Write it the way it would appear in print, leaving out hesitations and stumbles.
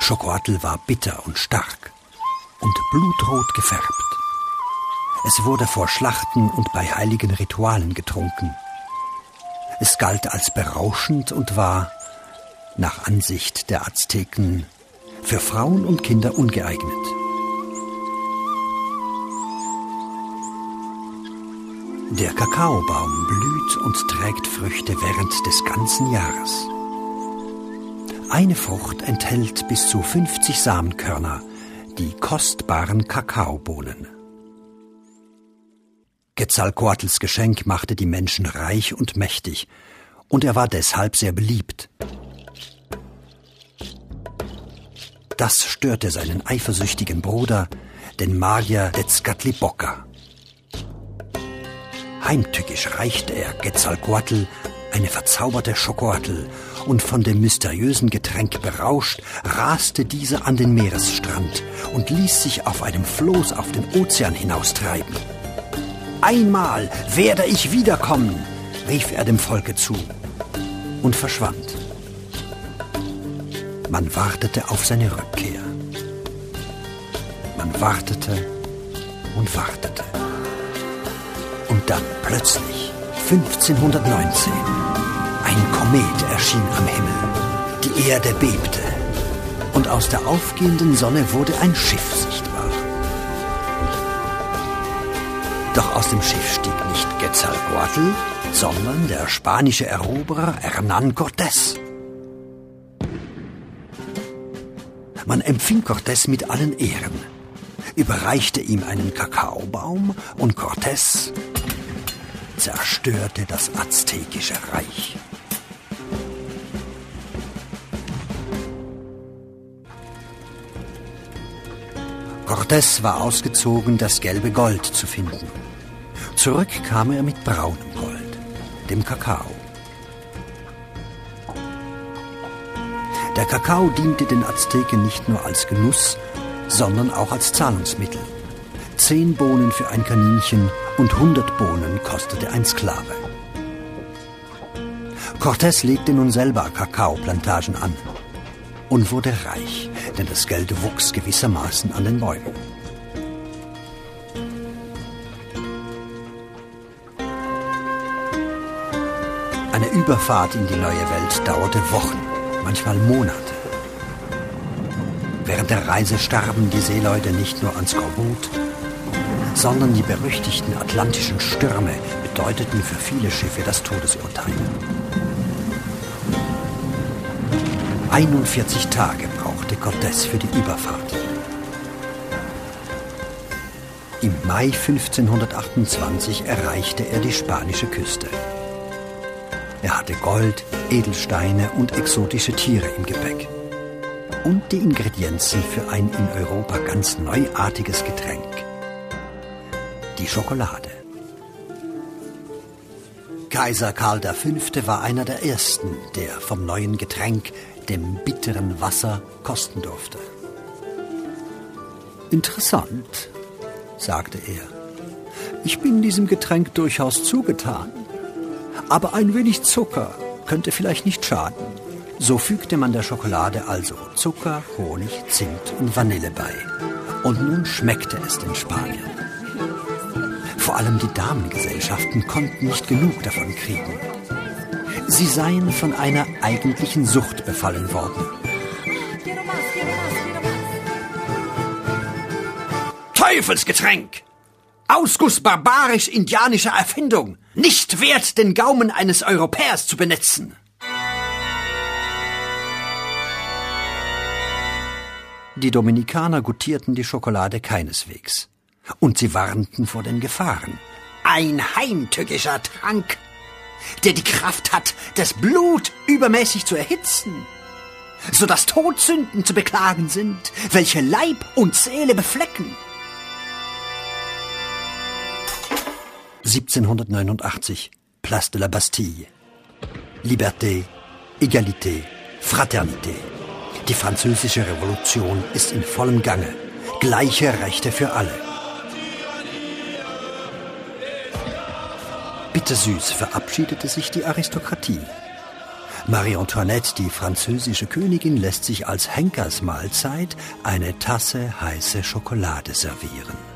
Schokoatl war bitter und stark und blutrot gefärbt. Es wurde vor Schlachten und bei heiligen Ritualen getrunken. Es galt als berauschend und war, nach Ansicht der Azteken, für Frauen und Kinder ungeeignet. Der Kakaobaum blüht und trägt Früchte während des ganzen Jahres. Eine Frucht enthält bis zu 50 Samenkörner, die kostbaren Kakaobohnen. Quetzalcoatls Geschenk machte die Menschen reich und mächtig, und er war deshalb sehr beliebt. Das störte seinen eifersüchtigen Bruder, den Magier Tezcatlipoca. Heimtückisch reichte er Quetzalcoatl eine verzauberte Schokoatl, und von dem mysteriösen Getränk berauscht, raste dieser an den Meeresstrand und ließ sich auf einem Floß auf den Ozean hinaustreiben. »Einmal werde ich wiederkommen«, rief er dem Volke zu und verschwand. Man wartete auf seine Rückkehr. Man wartete und wartete. Und dann plötzlich, 1519, ein Komet erschien am Himmel. Die Erde bebte und aus der aufgehenden Sonne wurde ein Schiff sichtbar. Doch aus dem Schiff stieg nicht Quetzalcoatl, sondern der spanische Eroberer Hernán Cortés. Man empfing Cortés mit allen Ehren, überreichte ihm einen Kakaobaum und Cortés zerstörte das aztekische Reich. Cortés war ausgezogen, das gelbe Gold zu finden. Zurück kam er mit braunem Gold, dem Kakao. Der Kakao diente den Azteken nicht nur als Genuss, sondern auch als Zahlungsmittel. 10 Bohnen für ein Kaninchen und 100 Bohnen kostete ein Sklave. Cortés legte nun selber Kakaoplantagen an und wurde reich, denn das Geld wuchs gewissermaßen an den Bäumen. Eine Überfahrt in die neue Welt dauerte Wochen, manchmal Monate. Während der Reise starben die Seeleute nicht nur an Skorbut, sondern die berüchtigten atlantischen Stürme bedeuteten für viele Schiffe das Todesurteil. 41 Tage brauchte Cortés für die Überfahrt. Im Mai 1528 erreichte er die spanische Küste. Er hatte Gold, Edelsteine und exotische Tiere im Gepäck. Und die Ingredienzen für ein in Europa ganz neuartiges Getränk. Die Schokolade. Kaiser Karl V. war einer der ersten, der vom neuen Getränk, dem bitteren Wasser, kosten durfte. Interessant, sagte er. Ich bin diesem Getränk durchaus zugetan. Aber ein wenig Zucker könnte vielleicht nicht schaden. So fügte man der Schokolade also Zucker, Honig, Zimt und Vanille bei. Und nun schmeckte es den Spaniern. Vor allem die Damengesellschaften konnten nicht genug davon kriegen. Sie seien von einer eigentlichen Sucht befallen worden. Teufelsgetränk! Ausguss barbarisch-indianischer Erfindung! Nicht wert, den Gaumen eines Europäers zu benetzen! Die Dominikaner gutierten die Schokolade keineswegs. Und sie warnten vor den Gefahren. Ein heimtückischer Trank, der die Kraft hat, das Blut übermäßig zu erhitzen, sodass Todsünden zu beklagen sind, welche Leib und Seele beflecken. 1789, Place de la Bastille. Liberté, Egalité, Fraternité. Die französische Revolution ist in vollem Gange. Gleiche Rechte für alle. Bittersüß verabschiedete sich die Aristokratie. Marie Antoinette, die französische Königin, lässt sich als Henkersmahlzeit eine Tasse heiße Schokolade servieren.